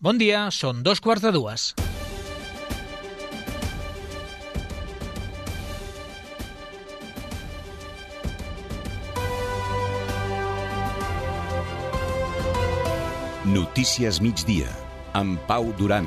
Bon dia, són 2:45. Notícies migdia, amb Pau Duran.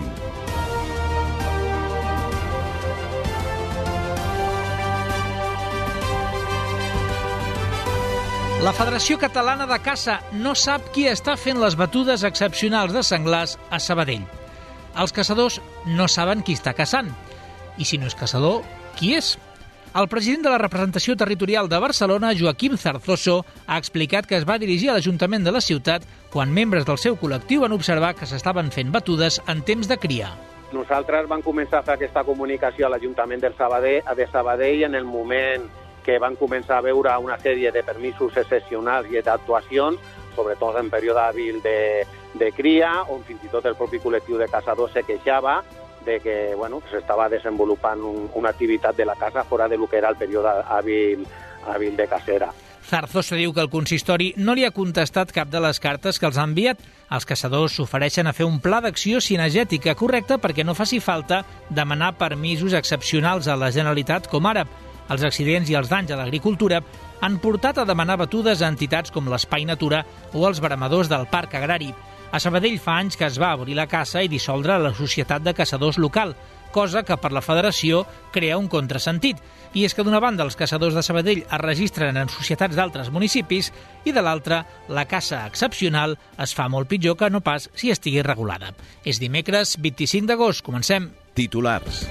La Federació Catalana de Caça no sap qui està fent les batudes excepcionals de senglars a Sabadell. Els caçadors no saben qui està caçant. I si no és caçador, qui és? El president de la representació territorial de Barcelona, Joaquim Zarzoso, ha explicat que es va dirigir a l'Ajuntament de la ciutat quan membres del seu col·lectiu van observar que s'estaven fent batudes en temps de cria. Nosaltres vam començar a fer aquesta comunicació a l'Ajuntament de Sabadell en el moment que van començar a veure una sèrie de permisos excepcionals i d'actuacions, sobretot en període hàbil de cria, on fins i tot el propi col·lectiu de caçadors se queixava de que s'estava desenvolupant una activitat de la caça fora de lo que era el període hàbil de cacera. Zarzoso diu que el consistori no li ha contestat cap de les cartes que els ha enviat. Els caçadors s'ofereixen a fer un pla d'acció cinegètica correcte perquè no faci falta demanar permisos excepcionals a la Generalitat com ara. Els accidents i els danys a l'agricultura han portat a demanar batudes a entitats com l'Espai Natura o els veremadors del Parc Agrari. A Sabadell fa anys que es va obrir la caça i dissoldre la Societat de Caçadors local, cosa que per la Federació crea un contrasentit. I és que d'una banda els caçadors de Sabadell es registren en societats d'altres municipis i de l'altra la caça excepcional es fa molt pitjor que no pas si estigui regulada. És dimecres 25 d'agost. Comencem. Titulars.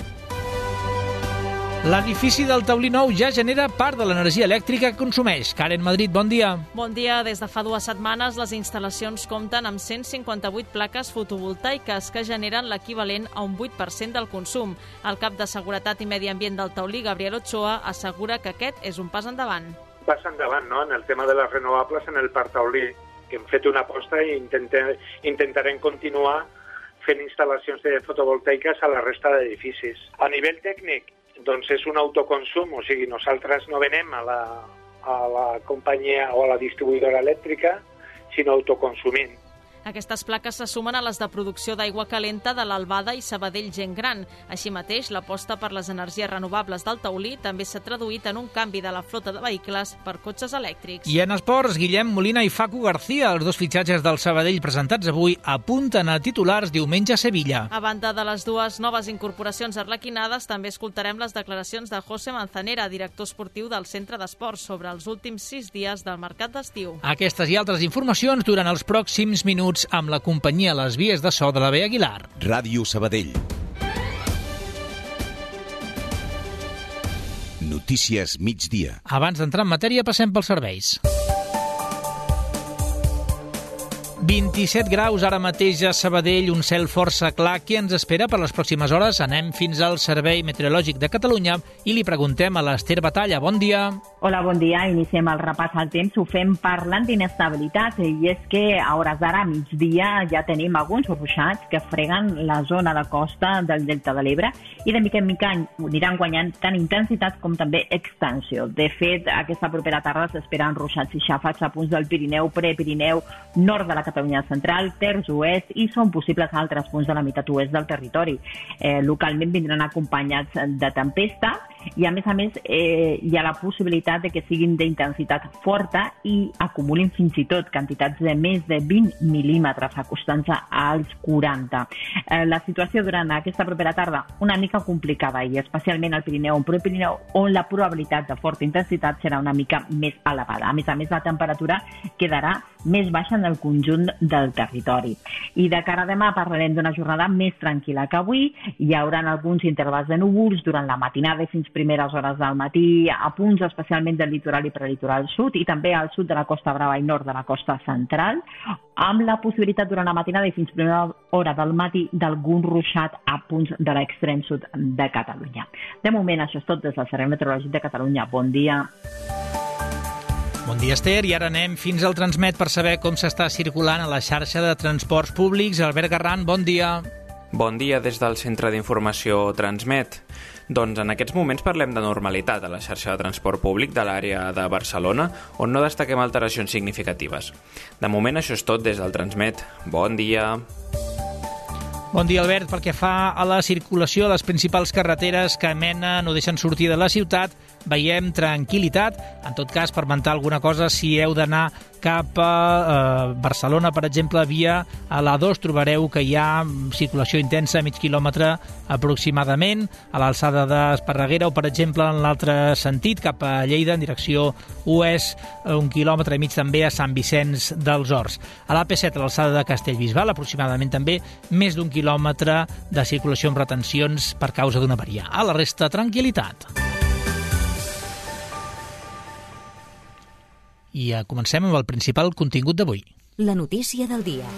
L'edifici del Taulí Nou ja genera part de l'energia elèctrica que consumeix. Karen Madrid, bon dia. Bon dia. Des de fa 2 setmanes les instal·lacions compten amb 158 plaques fotovoltaiques que generen l'equivalent a un 8% del consum. El cap de Seguretat i Medi Ambient del Taulí, Gabriel Ochoa, assegura que aquest és un pas endavant. Pas endavant, no?, en el tema de les renovables en el Parc Taulí, que hem fet una aposta i intentarem continuar fent instal·lacions de fotovoltaiques a la resta d'edificis. A nivell tècnic, doncs és un autoconsum, o sigui, nosaltres no venem a la companyia o a la distribuïdora elèctrica, sinó autoconsumint. Aquestes plaques se sumen a les de producció d'aigua calenta de l'Albada i Sabadell Gent Gran. Així mateix, l'aposta per les energies renovables del Taulí també s'ha traduït en un canvi de la flota de vehicles per cotxes elèctrics. I en esports, Guillem Molina i Facu García, els dos fitxatges del Sabadell presentats avui, apunten a titulars diumenge a Sevilla. A banda de les dues noves incorporacions arlequinades, també escoltarem les declaracions de José Manzanera, director esportiu del Centre d'Esports, sobre els últims 6 dies del mercat d'estiu. Aquestes i altres informacions durant els pròxims minuts amb la companyia a les vies de so de la B. Aguilar. Ràdio Sabadell. Notícies migdia. Abans d'entrar en matèria, passem pels serveis. 27 graus ara mateix a Sabadell, un cel força clar. Què ens espera per les pròximes hores? Anem fins al Servei Meteorològic de Catalunya i li preguntem a l'Ester Batalla. Bon dia. Hola, bon dia. Iniciem el repàs al temps. Ho fem parlant d'inestabilitat i és que a hores d'ara, a migdia, ja tenim alguns ruixats que freguen la zona de costa del Delta de l'Ebre i de mica en mica aniran guanyant tant intensitat com també extensió. De fet, aquesta propera tarda s'esperen ruixats i xàfecs a punts del Pirineu, Prepirineu, nord de la Catalunya central, terç oest i són possibles a altres punts de la meitat oest del territori. Localment vindran acompanyats de tempesta i a més hi ha la possibilitat de que siguin d'intensitat forta i acumulin fins i tot quantitats de més de 20 mil·límetres acostant-se als 40. La situació durant aquesta propera tarda una mica complicada i especialment al Pirineu, Prepirineu, on la probabilitat de forta intensitat serà una mica més elevada. A més, la temperatura quedarà més baixa en el conjunt del territori. I de cara a demà parlarem d'una jornada més tranquil·la que avui. Hi haurà alguns intervals de núvols durant la matinada i fins primeres hores del matí a punts especialment del litoral i prelitoral sud i també al sud de la Costa Brava i nord de la costa central, amb la possibilitat durant la matinada i fins primera hora del matí d'algun ruixat a punts de l'extrem sud de Catalunya. De moment, això és tot des del Servei Meteorològic de Catalunya. Bon dia. Bon dia, Esther. I ara anem fins al Transmet per saber com s'està circulant a la xarxa de transports públics. Albert Garran, bon dia. Bon dia des del Centre d'Informació Transmet. Doncs en aquests moments parlem de normalitat a la xarxa de transport públic de l'àrea de Barcelona, on no destaquem alteracions significatives. De moment això és tot des del Transmet. Bon dia. Bon dia, Albert. Pel que fa a la circulació, les principals carreteres que menen o deixen sortir de la ciutat, veiem tranquil·litat. En tot cas, per mentar alguna cosa, si heu d'anar cap a Barcelona, per exemple, via a l'A2, trobareu que hi ha circulació intensa, mig quilòmetre aproximadament, a l'alçada d'Esparreguera, o, per exemple, en l'altre sentit, cap a Lleida, en direcció oest, 1 quilòmetre i mig també a Sant Vicenç dels Horts. A l'AP7, a l'alçada de Castellbisbal, aproximadament també més d'1 quilòmetre de circulació amb retencions per causa d'una avaria. A la resta, tranquil·litat. I comencem amb el principal contingut d'avui. La notícia del dia.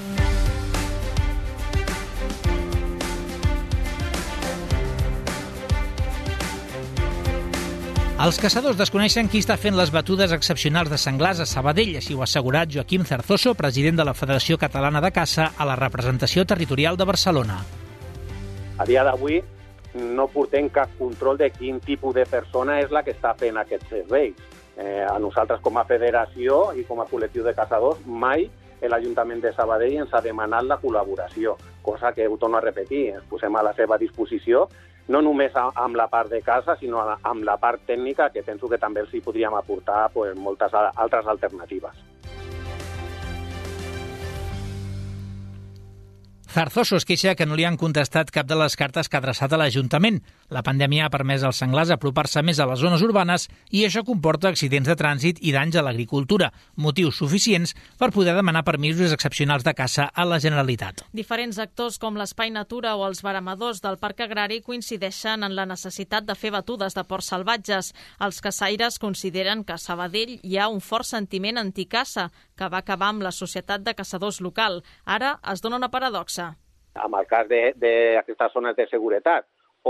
Els caçadors desconeixen qui està fent les batudes excepcionals de senglars a Sabadell, així ho ha assegurat Joaquim Zarzoso, president de la Federació Catalana de Caça, a la representació territorial de Barcelona. A dia d'avui no portem cap control de quin tipus de persona és la que està fent aquests serveis. A nosaltres, com a federació i com a col·lectiu de caçadors, mai l'Ajuntament de Sabadell ens ha demanat la col·laboració, cosa que ho torno a repetir, ens posem a la seva disposició, no només amb la part de caça, sinó amb la part tècnica, que penso que també els hi podríem aportar moltes altres alternatives. Zarzoso es queixa que no li han contestat cap de les cartes que ha adreçat a l'Ajuntament. La pandèmia ha permès als senglars apropar-se més a les zones urbanes i això comporta accidents de trànsit i danys a l'agricultura, motius suficients per poder demanar permisos excepcionals de caça a la Generalitat. Diferents actors com l'Espai Natura o els veremadors del Parc Agrari coincideixen en la necessitat de fer batudes de porcs salvatges. Els caçaires consideren que a Sabadell hi ha un fort sentiment anticaça que va acabar amb la Societat de Caçadors local. Ara es dona una paradoxa. Amb el cas d'aquestes zones de seguretat,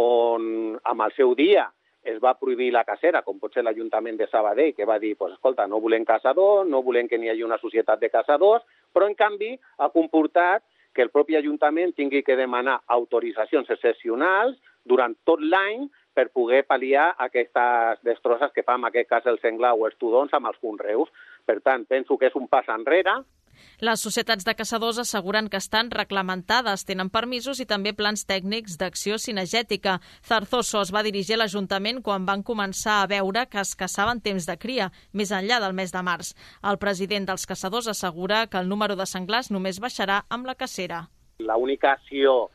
on amb el seu dia es va prohibir la cacera, com pot ser l'Ajuntament de Sabadell, que va dir, escolta, no volem caçadors, no volem que n'hi hagi una societat de caçadors, però en canvi ha comportat que el propi Ajuntament tingui que demanar autoritzacions excepcionals durant tot l'any per poder pal·liar aquestes destrosses que fa, en aquest cas, el senglar o els tudons amb els conreus. Per tant, penso que és un pas enrere. Les societats de caçadors asseguren que estan reglamentades, tenen permisos i també plans tècnics d'acció cinegètica. Zarzoso es va dirigir a l'Ajuntament quan van començar a veure que es caçava en temps de cria, més enllà del mes de març. El president dels caçadors assegura que el número de senglars només baixarà amb la cacera. L'única acció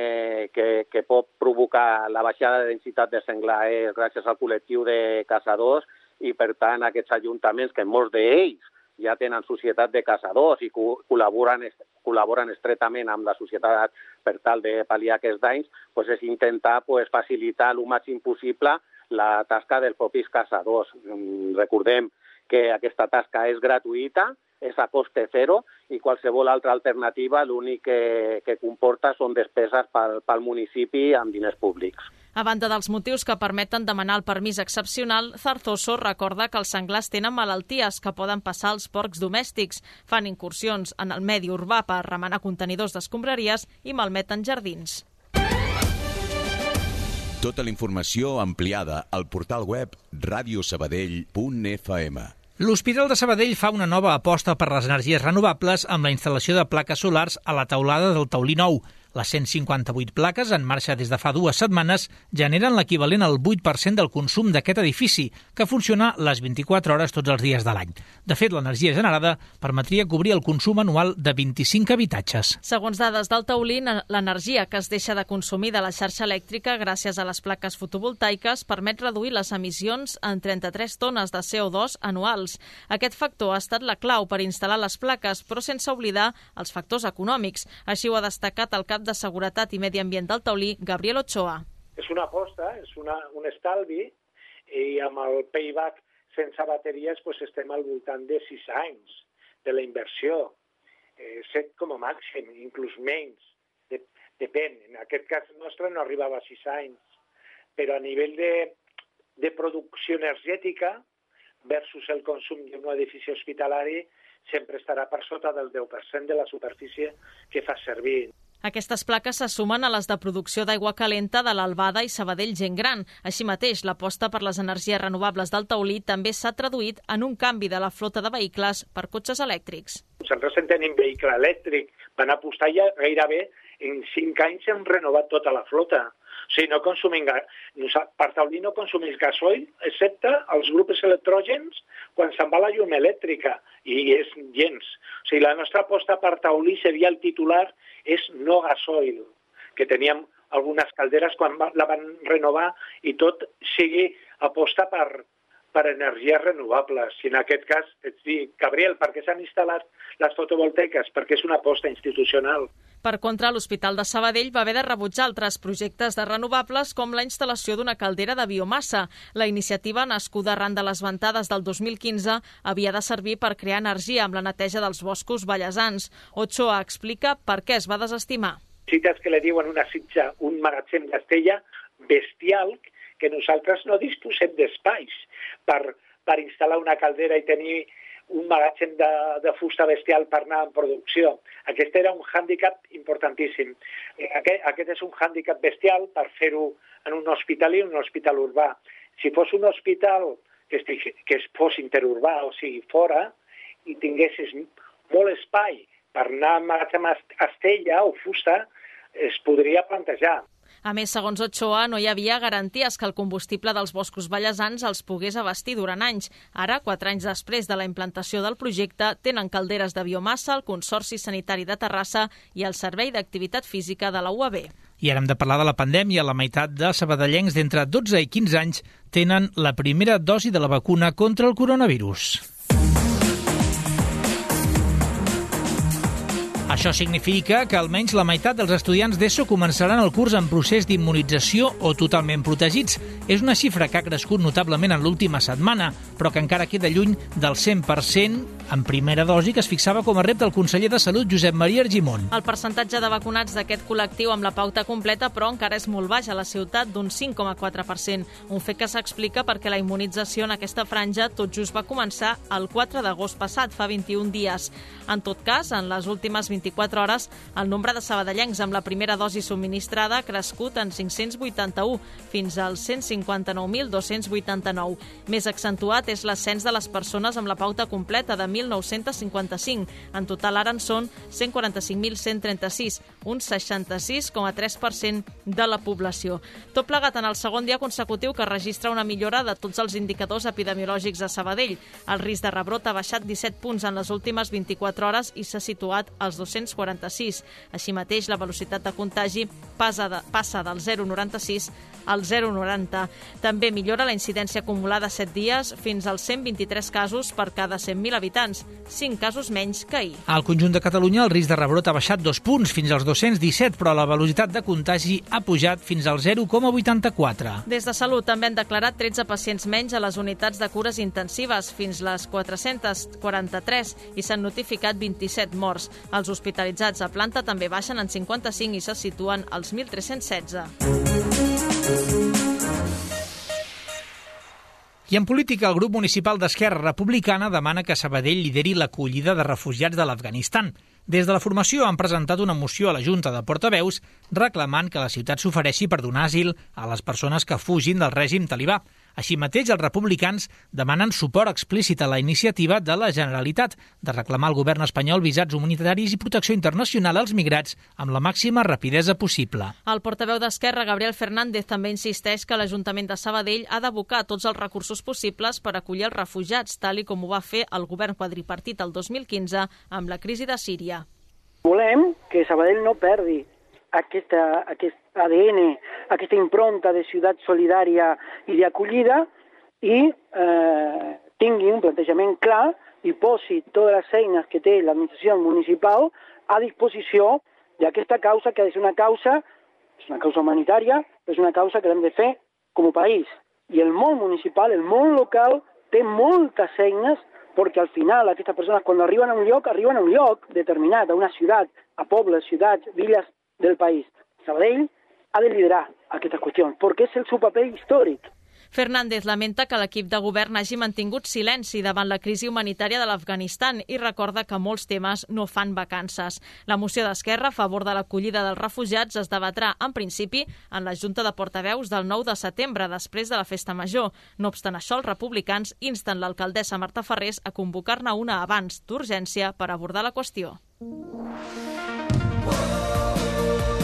que pot provocar la baixada de densitat de senglar és gràcies al col·lectiu de caçadors i, per tant, aquests ajuntaments, que molts d'ells ja tenen societat de caçadors i col·laboren estretament amb la societat per tal de pal·liar aquests danys, és intentar facilitar el màxim possible la tasca dels propis caçadors. Recordem que aquesta tasca és gratuïta, és a coste zero i qualsevol altra alternativa l'únic que comporta són despeses pel municipi amb diners públics. A banda dels motius que permeten demanar el permís excepcional, Zarzoso recorda que els senglars tenen malalties que poden passar als porcs domèstics, fan incursions en el medi urbà per remenar contenidors d'escombraries i malmeten jardins. Tota la informació ampliada al portal web radiosabadell.fm. L'Hospital de Sabadell fa una nova aposta per les energies renovables amb la instal·lació de plaques solars a la teulada del taulí nou. Les 158 plaques, en marxa des de fa 2 setmanes, generen l'equivalent al 8% del consum d'aquest edifici, que funciona les 24 hores tots els dies de l'any. De fet, l'energia generada permetria cobrir el consum anual de 25 habitatges. Segons dades del taulí, l'energia que es deixa de consumir de la xarxa elèctrica gràcies a les plaques fotovoltaiques permet reduir les emissions en 33 tones de CO2 anuals. Aquest factor ha estat la clau per instal·lar les plaques, però sense oblidar els factors econòmics. Així ho ha destacat el cap de Seguretat i Medi Ambient del taulí, Gabriel Ochoa. És una aposta, és un estalvi, i amb el payback sense bateries estem al voltant de 6 anys de la inversió. 7 com a màxim, inclús menys. Depèn. En aquest cas nostre no arribava a 6 anys. Però a nivell de producció energètica versus el consum d'un edifici hospitalari sempre estarà per sota del 10% de la superfície que fa servir. Aquestes plaques se sumen a les de producció d'aigua calenta de l'Albada i Sabadell Gent Gran. Així mateix, l'aposta per les energies renovables del taulí també s'ha traduït en un canvi de la flota de vehicles per cotxes elèctrics. Nosaltres en tenim vehicle elèctric, van apostar ja gairebé en 5 anys hem renovat tota la flota. O sigui, no consumim Partaulí no consumeix gasoil, excepte els grups electrògens quan se'n va la llum elèctrica, i és gens. O sigui, la nostra aposta a Partaulí seria el titular, és no gasoil, que teníem algunes calderes quan la van renovar i tot sigui aposta per energies renovables. I en aquest cas, et dic, Gabriel, per què s'han instal·lat les fotovoltaiques? Perquè és una aposta institucional. Per contra, l'Hospital de Sabadell va haver de rebutjar altres projectes de renovables com la instal·lació d'una caldera de biomassa. La iniciativa, nascuda arran de les ventades del 2015, havia de servir per crear energia amb la neteja dels boscos vallesans. Ochoa explica per què es va desestimar. Cites que li diuen una sitja, un magatzem d'estella bestial, que nosaltres no disposem d'espais per instal·lar una caldera i tenir un magatzem de fusta bestial per anar en producció. Aquest era un hàndicap importantíssim. Aquest és un hàndicap bestial per fer-ho en un hospital i un hospital urbà. Si fos un hospital que fos interurbà, o sigui, fora, i tinguessis molt espai per anar a magatzem estella o fusta, es podria plantejar. A més, segons Ochoa, no hi havia garanties que el combustible dels boscos vallesans els pogués abastir durant anys. Ara, 4 anys després de la implantació del projecte, tenen calderes de biomassa, el Consorci Sanitari de Terrassa i el Servei d'Activitat Física de la UAB. I ara hem de parlar de la pandèmia. La meitat de sabadellencs d'entre 12 i 15 anys tenen la primera dosi de la vacuna contra el coronavirus. Això significa que almenys la meitat dels estudiants d'ESO començaran el curs en procés d'immunització o totalment protegits. És una xifra que ha crescut notablement en l'última setmana, però que encara queda lluny del 100% en primera dosi que es fixava com a repte el conseller de Salut, Josep Maria Argimon. El percentatge de vacunats d'aquest col·lectiu amb la pauta completa, però encara és molt baix a la ciutat, d'un 5,4%. Un fet que s'explica perquè la immunització en aquesta franja tot just va començar el 4 d'agost passat, fa 21 dies. En tot cas, en les últimes 24 hores, el nombre de sabadellencs amb la primera dosi subministrada ha crescut en 581, fins als 159.289. Més accentuat és l'ascens de les persones amb la pauta completa, de 1.955. En total ara en són 145.136, un 66,3% de la població. Tot plegat en el segon dia consecutiu que registra una millora de tots els indicadors epidemiològics a Sabadell. El risc de rebrot ha baixat 17 punts en les últimes 24 hores i s'ha situat als 246. Així mateix, la velocitat de contagi passa del 0,96 al 0,90. També millora la incidència acumulada a 7 dies fins als 123 casos per cada 100.000 habitants, 5 casos menys que ahir. Al conjunt de Catalunya el risc de rebrot ha baixat 2 punts fins als 217, però la velocitat de contagi ha pujat fins al 0,84. Des de Salut també han declarat 13 pacients menys a les unitats de cures intensives, fins les 443, i s'han notificat 27 morts. Els hospitalitzats a planta també baixen en 55 i se situen als 1.316. I en política, el grup municipal d'Esquerra Republicana demana que Sabadell lideri l'acollida de refugiats de l'Afganistan. Des de la formació han presentat una moció a la Junta de Portaveus reclamant que la ciutat s'ofereixi per donar asil a les persones que fugin del règim talibà. Així mateix, els republicans demanen suport explícit a la iniciativa de la Generalitat de reclamar al govern espanyol visats humanitaris i protecció internacional als migrats amb la màxima rapidesa possible. El portaveu d'Esquerra, Gabriel Fernández, també insisteix que l'Ajuntament de Sabadell ha d'abocar tots els recursos possibles per acollir els refugiats, tal i com ho va fer el govern quadripartit el 2015 amb la crisi de Síria. Volem que Sabadell no perdi aquest ADN, aquesta impronta de ciutat solidària i d'acollida i tingui un plantejament clar i posi totes les eines que té l'administració municipal a disposició d'aquesta causa, que és una causa humanitària, però és una causa que hem de fer com a país. I el món municipal, el món local, té moltes eines perquè al final aquestes persones quan arriben a un lloc determinat, a una ciutat, a pobles, ciutats, villes del país. Sabadell ha de liderar aquestes qüestions, perquè és el seu paper històric. Fernández lamenta que l'equip de govern hagi mantingut silenci davant la crisi humanitària de l'Afganistan i recorda que molts temes no fan vacances. La moció d'Esquerra a favor de l'acollida dels refugiats es debatrà, en principi, en la Junta de Portaveus del 9 de setembre, després de la Festa Major. No obstant això, els republicans insten l'alcaldessa Marta Ferrés a convocar-ne una abans, d'urgència, per abordar la qüestió.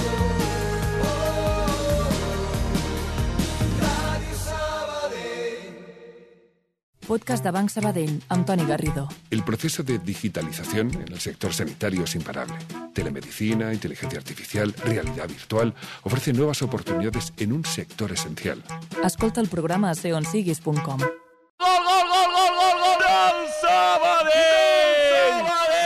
podcast de Banc Sabadell, amb Toni Garrido. El proceso de digitalización en el sector sanitario es imparable. Telemedicina, inteligencia artificial, realidad virtual ofrecen nuevas oportunidades en un sector esencial. Escolta el programa a seonsiguis.com. Gol, gol, gol, gol, gol, gol del Sabadell!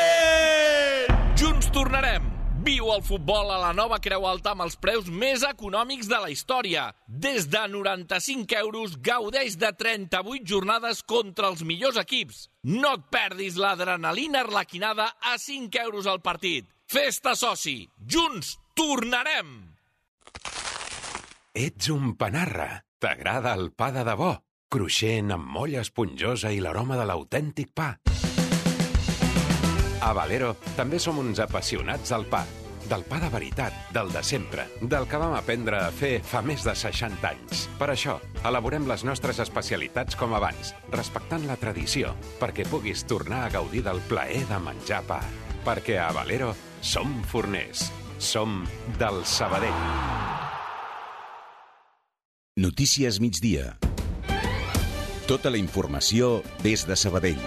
Junts tornarem. Viu el futbol a la nova Creu Alta amb els preus més econòmics de la història. Des de 95 euros gaudeix de 38 jornades contra els millors equips. No et perdis l'adrenalina arlequinada a 5 euros al partit. Festa soci. Junts tornarem! Ets un panarra. T'agrada el pa de debò? Cruixent, amb molla esponjosa i l'aroma de l'autèntic pa. A Valero també som uns apassionats del pa. Del pa de veritat, del de sempre, del que vam aprendre a fer fa més de 60 anys. Per això, elaborem les nostres especialitats com abans, respectant la tradició, perquè puguis tornar a gaudir del plaer de menjar pa. Perquè a Valero som forners. Som del Sabadell. Notícies migdia. Tota la informació des de Sabadell.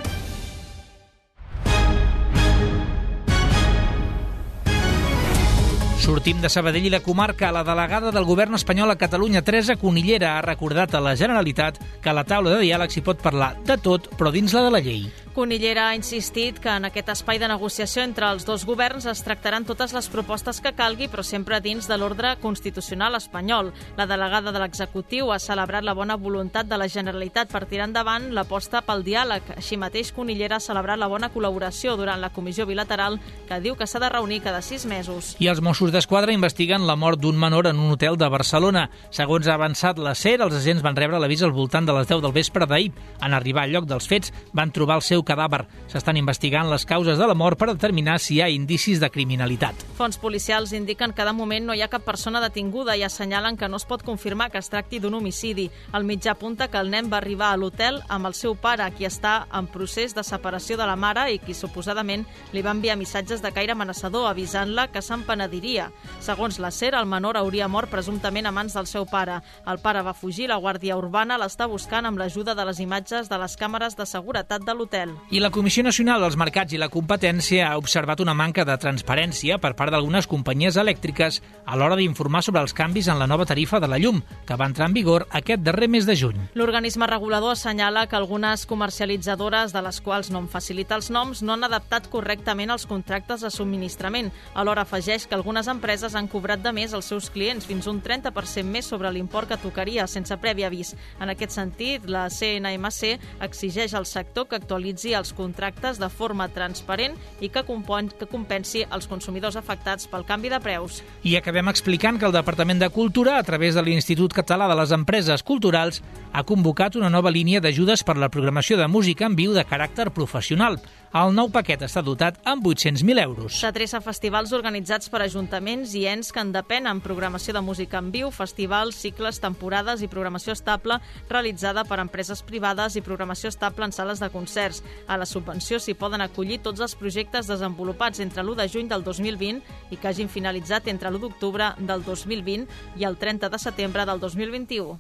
Sortim de Sabadell i la comarca. La delegada del govern espanyol a Catalunya, Teresa Conillera, ha recordat a la Generalitat que a la taula de diàleg s'hi pot parlar de tot, però dins la de la llei. Conillera ha insistit que en aquest espai de negociació entre els dos governs es tractaran totes les propostes que calgui, però sempre dins de l'ordre constitucional espanyol. La delegada de l'executiu ha celebrat la bona voluntat de la Generalitat per tirar endavant l'aposta pel diàleg. Així mateix, Conillera ha celebrat la bona col·laboració durant la comissió bilateral que diu que s'ha de reunir cada 6 mesos. I els Mossos d'Esquadra investiguen la mort d'un menor en un hotel de Barcelona. Segons ha avançat la SER, els agents van rebre l'avís al voltant de les 10 del vespre d'ahir. En arribar al lloc dels fets, van trobar el seu cadàver. S'estan investigant les causes de la mort per determinar si hi ha indicis de criminalitat. Fonts policials indiquen que de moment no hi ha cap persona detinguda i assenyalen que no es pot confirmar que es tracti d'un homicidi. El mitjà apunta que el nen va arribar a l'hotel amb el seu pare, qui està en procés de separació de la mare i qui suposadament li va enviar missatges de caire amenaçador avisant-la que se'n penediria. Segons la SER, el menor hauria mort presumptament a mans del seu pare. El pare va fugir, la Guàrdia Urbana l'està buscant amb l'ajuda de les imatges de les càmeres de seguretat de l'hotel. I la Comissió Nacional dels Mercats i la Competència ha observat una manca de transparència per part d'algunes companyies elèctriques a l'hora d'informar sobre els canvis en la nova tarifa de la llum, que va entrar en vigor aquest darrer mes de juny. L'organisme regulador assenyala que algunes comercialitzadores, de les quals no en facilita els noms, no han adaptat correctament els contractes de subministrament. Alhora afegeix que algunes empreses han cobrat de més als seus clients, fins un 30% més sobre l'import que tocaria, sense previ avís. En aquest sentit, la CNMC exigeix al sector que actualitzi els contractes de forma transparent i que compensi els consumidors afectats pel canvi de preus. I acabem explicant que el Departament de Cultura, a través de l'Institut Català de les Empreses Culturals, ha convocat una nova línia d'ajudes per la programació de música en viu de caràcter professional. El nou paquet està dotat amb 800.000 euros. S'adreça a festivals organitzats per ajuntaments i ens que en depenen, programació de música en viu, festivals, cicles, temporades i programació estable realitzada per empreses privades i programació estable en sales de concerts. A la subvenció s'hi poden acollir tots els projectes desenvolupats entre l'1 de juny del 2020 i que hagin finalitzat entre l'1 d'octubre del 2020 i el 30 de setembre del 2021.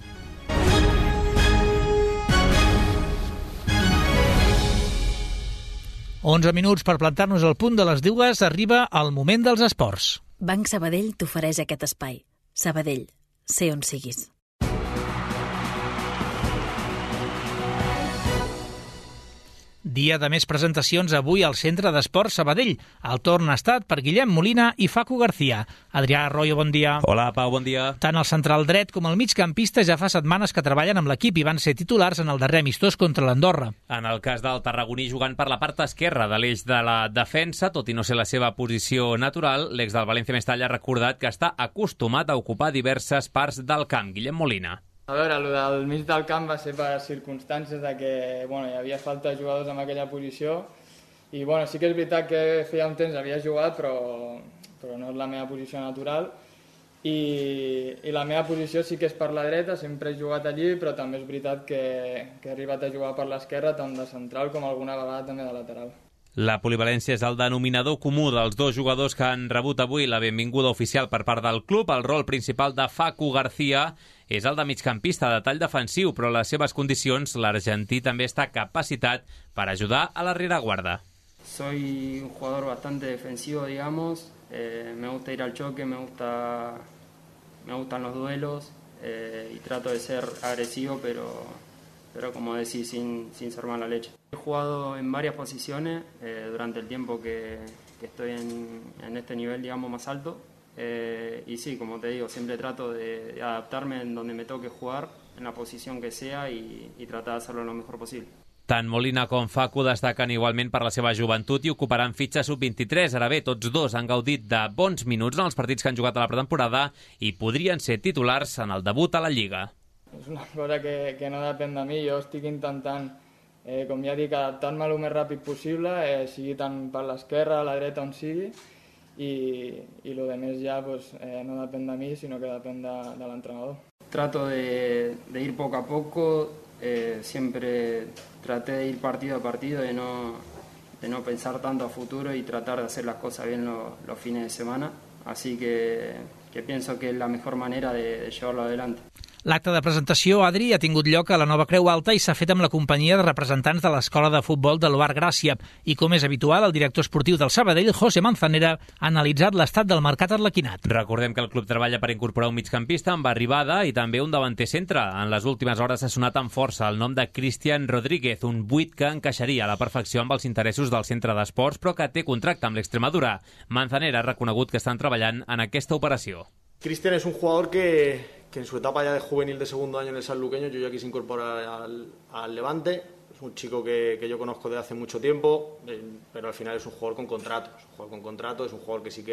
Onze minuts per plantar-nos al punt de les 2, arriba el moment dels esports. Banc Sabadell t'ofereix aquest espai. Sabadell, sé on siguis. Dia de més presentacions avui al Centre d'Esports Sabadell. El torn ha estat per Guillem Molina i Facu García. Adrià Arroyo, bon dia. Hola, Pau, bon dia. Tant el central dret com el migcampista ja fa setmanes que treballen amb l'equip i van ser titulars en el darrer amistós contra l'Andorra. En el cas del tarragoní jugant per la part esquerra de l'eix de la defensa, tot i no ser la seva posició natural, l'ex del València Mestalla ha recordat que està acostumat a ocupar diverses parts del camp. Guillem Molina. A veure, el del mig del camp va ser per circumstàncies de que hi havia falta de jugadors en aquella posició i sí que és veritat que feia un temps havia jugat però no és la meva posició natural i la meva posició sí que és per la dreta, sempre he jugat allí, però també és veritat que he arribat a jugar per l'esquerra tant de central com alguna vegada també de lateral. La polivalència és el denominador comú dels dos jugadors que han rebut avui la benvinguda oficial per part del club. El rol principal de Facu García és el de migcampista de tall defensiu, però a les seves condicions l'argentí també està capacitat per ajudar a la rereguarda. Soy un jugador bastante defensivo, digamos. Me gusta ir al choque, me gustan los duelos y trato de ser agresivo, pero como decís, sin ser mala leche. He jugado en varias posiciones durante el tiempo que estoy en este nivel, digamos, más alto. Y sí, como te digo, siempre trato de adaptarme en donde me toque jugar, en la posición que sea y tratar de hacerlo lo mejor posible. Tant Molina com Facu destaquen igualment per la seva joventut i ocuparan fitxa sub-23. Ara bé, tots dos han gaudit de bons minuts en els partits que han jugat a la pretemporada i podrien ser titulars en el debut a la Lliga. És una cosa que no depèn de mi. Jo estic intentant, com ja dic, adaptar-me el més ràpid possible, sigui tant per l'esquerra, a la dreta, on sigui, y lo demás ya pues no depende de mí, sino que depende del entrenador. Trato de ir poco a poco, siempre traté de ir partido a partido, de no pensar tanto a futuro y tratar de hacer las cosas bien los fines de semana, así que pienso que es la mejor manera de llevarlo adelante. L'acte de presentació, Adri, ha tingut lloc a la Nova Creu Alta i s'ha fet amb la companyia de representants de l'Escola de Futbol de l'Oar Gràcia. I com és habitual, el director esportiu del Sabadell, José Manzanera, ha analitzat l'estat del mercat arlequinat. Recordem que el club treballa per incorporar un migcampista amb arribada i també un davanter centre. En les últimes hores ha sonat amb força el nom de Cristian Rodríguez, un 8 que encaixaria a la perfecció amb els interessos del centre d'esports, però que té contracte amb l'Extremadura. Manzanera ha reconegut que estan treballant en aquesta operació. Cristian es un jugador que en su etapa ya de juvenil de segundo año en el sanluqueño yo ya quise incorporar al Levante. Es un chico que yo conozco desde hace mucho tiempo, pero al final es un jugador con contrato. Es un jugador que sí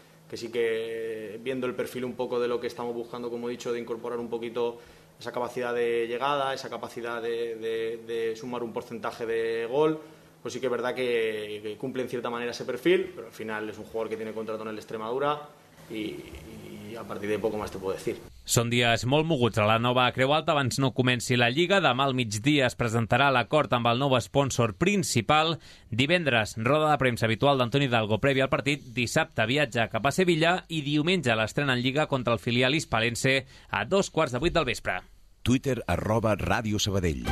que viendo el perfil un poco de lo que estamos buscando, como he dicho, de incorporar un poquito esa capacidad de llegada, esa capacidad de sumar un porcentaje de gol, pues sí que es verdad que cumple en cierta manera ese perfil, pero al final es un jugador que tiene contrato en el Extremadura y a partir de poco más te puedo decir. Són dies molt moguts a la Nova Creu Alta abans no comenci la Lliga. Demà al migdia es presentarà l'acord amb el nou sponsor principal. Divendres, roda de premsa habitual d'Antoni Hidalgo prèvia al partit. Dissabte, viatge cap a Sevilla i diumenge l'estrena en Lliga contra el filial hispalense a 7:45 del vespre. Twitter @Ràdio Sabadell.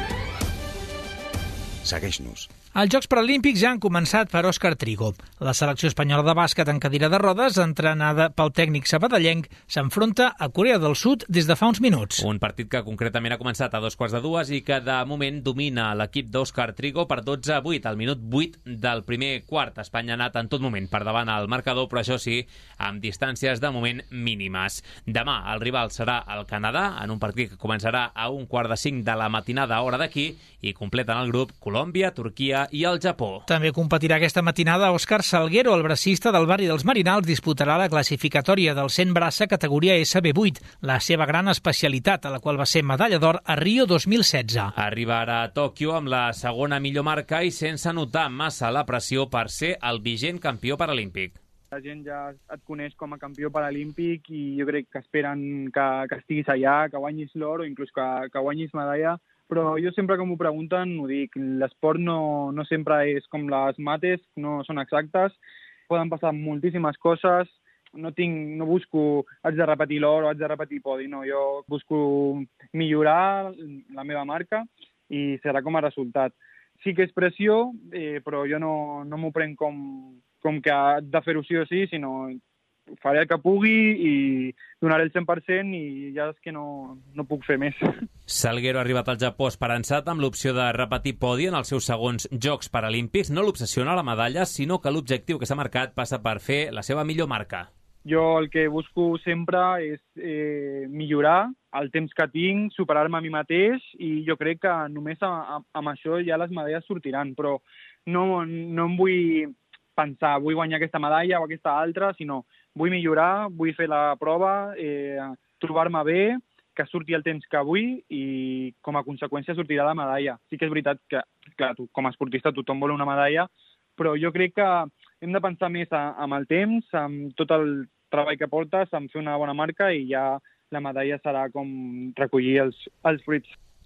Segueix-nos. Els Jocs Paralímpics ja han començat per Òscar Trigo. La selecció espanyola de bàsquet en cadira de rodes, entrenada pel tècnic sabadellenc, s'enfronta a Corea del Sud des de fa uns minuts. Un partit que concretament ha començat a 2:15 i que de moment domina l'equip d'Òscar Trigo per 12-8, al minut 8 del primer quart. Espanya ha anat en tot moment per davant al marcador, però això sí, amb distàncies de moment mínimes. Demà el rival serà el Canadà, en un partit que començarà a 4:45 de la matinada, hora d'aquí, i completen el grup Colòmbia, Turquia i el Japó. També competirà aquesta matinada Òscar Salguero, el bracista del barri dels Marinals, disputarà la classificatòria del 100 braça categoria SB8, la seva gran especialitat, a la qual va ser medalla d'or a Rio 2016. Arriba ara a Tòquio amb la segona millor marca i sense notar massa la pressió per ser el vigent campió paralímpic. La gent ja et coneix com a campió paralímpic i jo crec que esperen que estiguis allà, que guanyis l'or o inclús que guanyis medalla. Però jo sempre que m'ho pregunten ho dic, l'esport no sempre és com les mates, no són exactes, poden passar moltíssimes coses, no busco haig de repetir l'or o haig de repetir podi, no, jo busco millorar la meva marca i serà com a resultat. Sí que és pressió, però jo no m'ho prenc com que haig de fer-ho sí o sí, sinó faré el que pugui i donaré el 100% i ja és que no puc fer més. Salguero ha arribat al Japó esperançat amb l'opció de repetir podi en els seus segons Jocs Paralímpics. No l'obsessiona la medalla, sinó que l'objectiu que s'ha marcat passa per fer la seva millor marca. Jo el que busco sempre és millorar el temps que tinc, superar-me a mi mateix i jo crec que només amb això ja les medalles sortiran, però no em vull pensar, vull guanyar aquesta medalla o aquesta altra, sinó vull millorar, vull fer la prova, trobar-me bé, que surti el temps que vull i com a conseqüència sortirà la medalla. Sí que és veritat que, clar, com a esportista tothom vol una medalla, però jo crec que hem de pensar més amb el temps, amb tot el treball que portes, amb fer una bona marca i ja la medalla serà com recollir els fruits.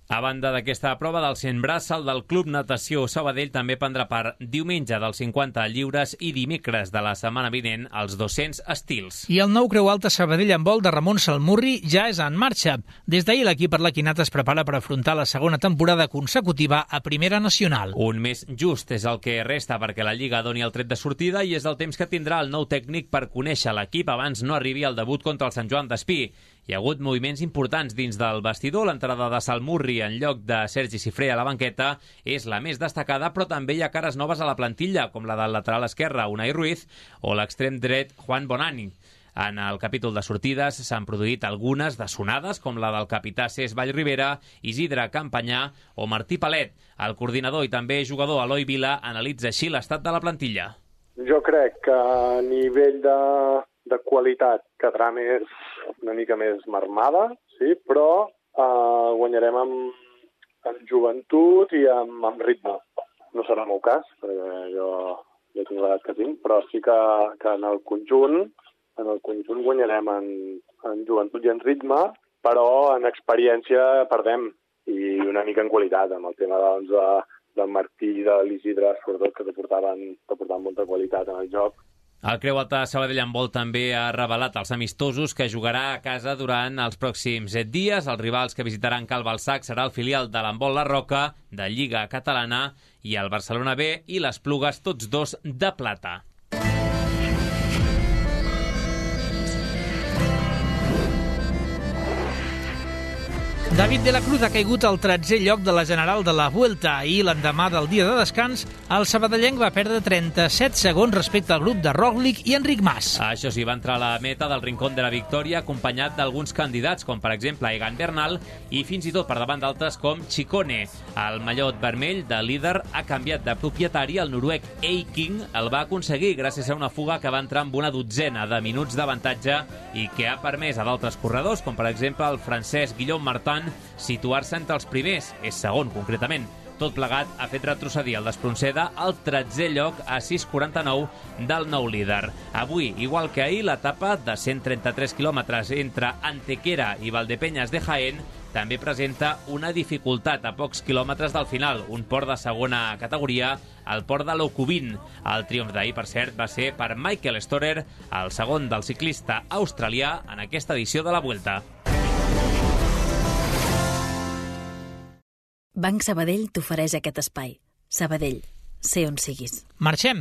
A banda d'aquesta prova del 100 braç, el del Club Natació Sabadell també prendrà part diumenge dels 50 lliures i dimecres de la setmana vinent als 200 estils. I el nou Creu Alta Sabadell en vol de Ramon Salmurri ja és en marxa. Des d'ahir l'equip arlequinat es prepara per afrontar la segona temporada consecutiva a Primera Nacional. Un mes just és el que resta perquè la Lliga doni el tret de sortida i és el temps que tindrà el nou tècnic per conèixer l'equip abans no arribi al debut contra el Sant Joan d'Espí. Hi ha hagut moviments importants dins del vestidor. L'entrada de Salmurri en lloc de Sergi Cifré a la banqueta és la més destacada, però també hi ha cares noves a la plantilla, com la del lateral esquerre, Unai Ruiz, o l'extrem dret, Juan Bonani. En el capítol de sortides s'han produït algunes de sonades, com la del capità Cesc Vallribera, Isidre Campanyà o Martí Palet. El coordinador i també jugador Eloi Vila analitza així l'estat de la plantilla. Jo crec que a nivell de qualitat quedarà una mica més marmada, sí, però guanyarem amb joventut i amb ritme. No serà el meu cas, perquè jo ja tinc l'edat que tinc, però sí que en el conjunt guanyarem en joventut i en ritme, però en experiència perdem i una mica en qualitat, amb el tema del Martí i de l'Isidre, sobretot, que portaven molta qualitat en el joc. El Creu Alta Sabadell en vol també ha revelat els amistosos que jugarà a casa durant els pròxims 7 dies. Els rivals que visitaran Cal Balsac serà el filial de l'Handbol La Roca, de Lliga Catalana, i el Barcelona B i les Plugues, tots dos de plata. David de la Cruz ha caigut al 13è lloc de la general de la Vuelta. Ahir, l'endemà del dia de descans, el sabadellenc va perdre 37 segons respecte al grup de Roglic i Enric Mas. Això sí, va entrar a la meta del Rincón de la Victòria acompanyat d'alguns candidats, com per exemple Egan Bernal, i fins i tot per davant d'altres com Chicone. El mallot vermell de líder ha canviat de propietari. El noruec Eiking el va aconseguir gràcies a una fuga que va entrar amb una dotzena de minuts d'avantatge i que ha permès a d'altres corredors, com per exemple el francès Guillaume Martin, situar-se entre els primers, és segon concretament. Tot plegat ha fet retrocedir el d'Espronceda al 13è lloc a 6,49 del nou líder. Avui, igual que ahir, l'etapa de 133 quilòmetres entre Antequera i Valdepeñas de Jaén també presenta una dificultat a pocs quilòmetres del final, un port de segona categoria, el port de Loukoumeen. El triomf d'ahir, per cert, va ser per Michael Storer, el segon del ciclista australià en aquesta edició de la Vuelta. Banc Sabadell t'ofereix aquest espai. Sabadell, sé on siguis. Marxem!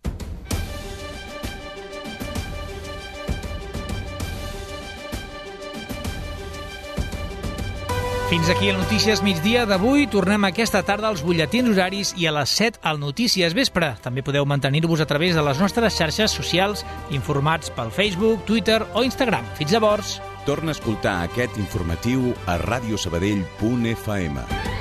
Fins aquí el Notícies Migdia d'avui. Tornem aquesta tarda als butlletins horaris i a les 7 al Notícies Vespre. També podeu mantenir-vos a través de les nostres xarxes socials, informats pel Facebook, Twitter o Instagram. Fins llavors! Torna a escoltar aquest informatiu a radiosabadell.fm.